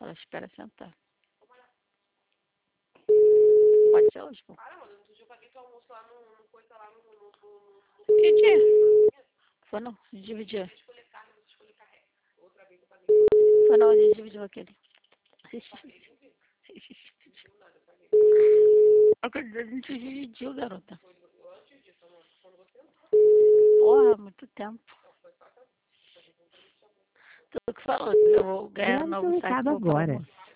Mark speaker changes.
Speaker 1: Só espera sentar. Pode ser hoje, pô.
Speaker 2: Ah, não, outro dia eu paguei teu almoço lá no coisa lá no...
Speaker 1: Que dia? Foi não, a gente dividiu.
Speaker 2: Você escolher carne, você escolher carré. Outra vez eu paguei.
Speaker 1: Foi não, a gente dividiu aquele. Aquele dia a gente dividiu, garota.
Speaker 2: Foi antes disso, amor. Quando você entrou.
Speaker 1: Porra, muito tempo.
Speaker 2: Não, foi só que...
Speaker 1: Tu que falou que eu vou ganhar
Speaker 3: Grave
Speaker 1: novo
Speaker 3: seu
Speaker 1: site,
Speaker 3: recado
Speaker 1: vou para
Speaker 3: agora.
Speaker 1: almoço.